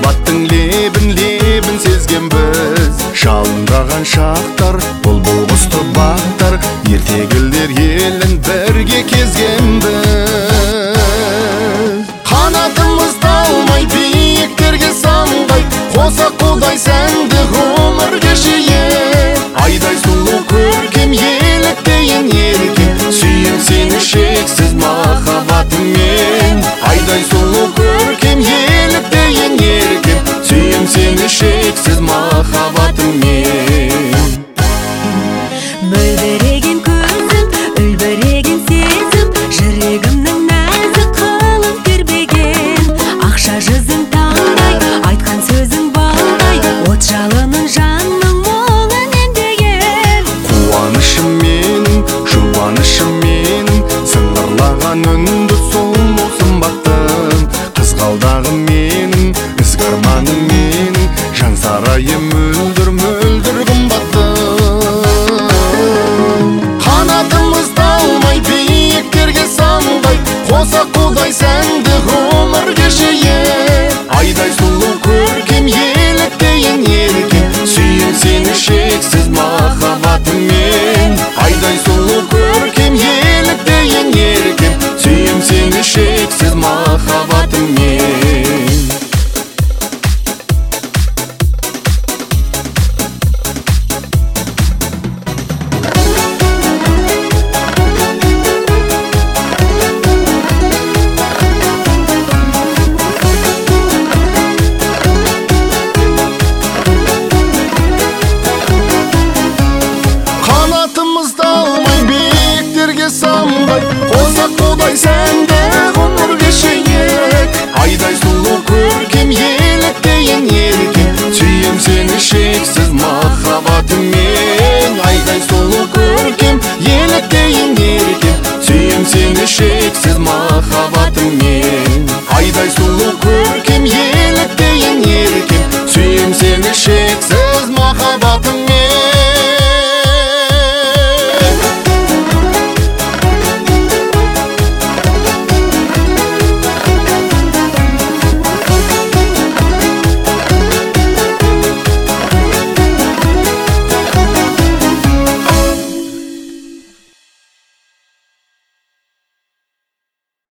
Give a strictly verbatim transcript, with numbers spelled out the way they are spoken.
махаббаттың лебін-лебін сезген біз. Жалындаған шақтар, бұлбұл құсты бақтар, ертегілер елін бірге кезген біз. Қанатымыз талмай биіктерге самғай, қоса құдай сәнді ғұмыр кешейік. Айдай сұлу көркем еліктейін еркем, сүйем сені шексіз махаббатыммен. Айдай сұлу көркем еліктейін еркем, сүйем сені шексіз махаббатыммен. Мөлдіреген көзің, үлбіреген сезім, жүрегімнің нәзік қылын тербеген. Ақша жүзің таңдай, айтқан сөзің балдай, от жалының жанның мұңын емдеген. Қуанышым менің, жұбанышым менің, сыңғырлаған үнді сұлу сымбаттың. Қызғалдағым менің, ізгі арманым менің, жан сарайым